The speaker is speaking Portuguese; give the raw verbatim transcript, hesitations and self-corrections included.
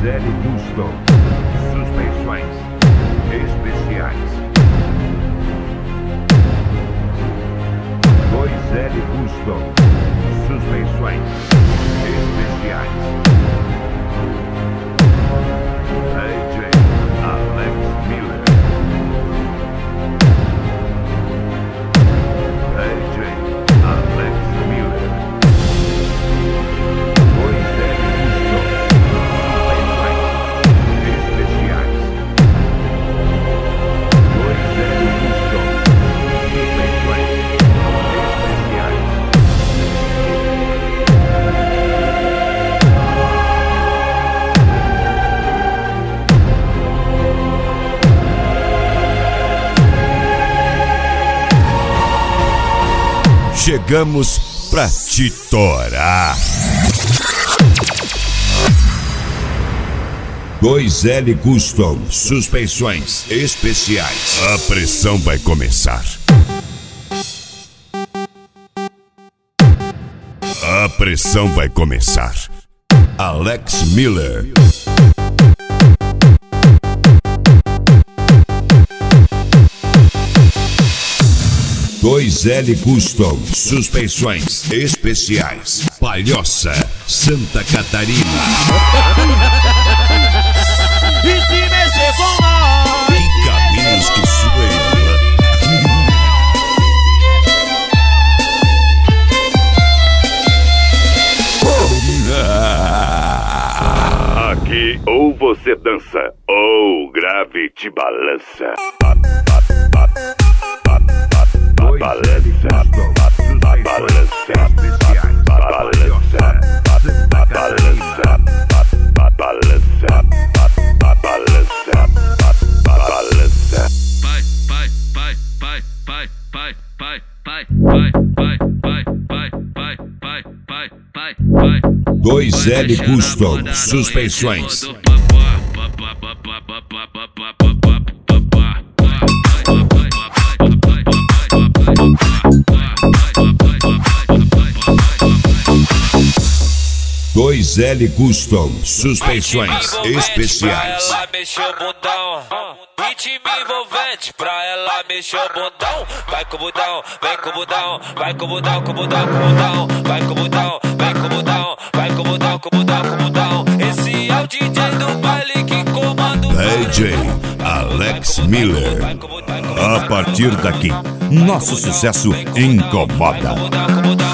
L Custom. Suspensões especiais. dois L Custom. Suspensões especiais. D J Alex Miller. D J Alex Miller. dois L Custom. Suspensões especiais. dois L Custom. Suspensões especiais. Chegamos pra te torar. dois L Custom, suspensões especiais. A pressão vai começar. A pressão vai começar. Alex Miller. dois L Custom, suspensões especiais. Palhoça, Santa Catarina. E se mexer com nós, Que caminhos que sua irmã. Aqui ou você dança ou o grave te balança. Balança, balança, balança, balança, balança, balança, balança. Vai, vai, vai, vai, vai, vai, vai, vai, vai, vai, vai, vai, vai, vai, vai, vai, vai. dois L Custom, suspensões. dois L Custom, suspensões especiais. Pra ela mexer o bundão, ritmo envolvente. Pra ela mexer o bundão, vai com o bundão, vem com o bundão, vai com o bundão, com o bundão, com o bundão, vai com o bundão, vem com o bundão, vai com o bundão, com o bundão, com o bundão. Esse é o D J do baile que comanda o D J Alex Miller. A partir daqui, nosso sucesso incomoda. com o bundão, com o bundão.